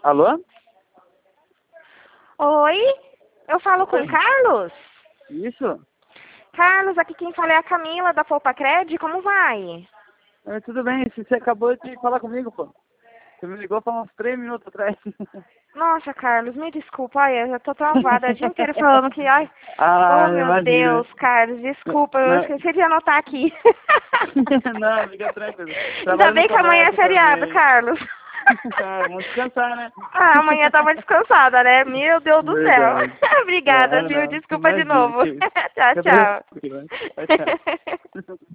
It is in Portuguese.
Alô? Oi, eu falo com o Carlos? Isso? Carlos, aqui quem fala é a Camila da Poupa Cred, como vai? Tudo bem, você acabou de falar comigo, pô. Você me ligou faz uns 3 minutos atrás. Nossa, Carlos, me desculpa, ai, eu já tô travada o dia inteiro falando que, ai, Ah, oh meu imagina. Deus, Carlos, desculpa, eu Não, esqueci de anotar aqui. não, fica tranquilo. Ainda Trabalho no bem que amanhã é comércio feriado, também. Carlos. Vamos descansar, né? Ah, amanhã tava descansada, né? Meu Deus do céu. Verdade. Obrigada, Ah, viu? não, Desculpa de imagina. novo. Tchau, Fica tchau. tranquilo. Tchau, tchau.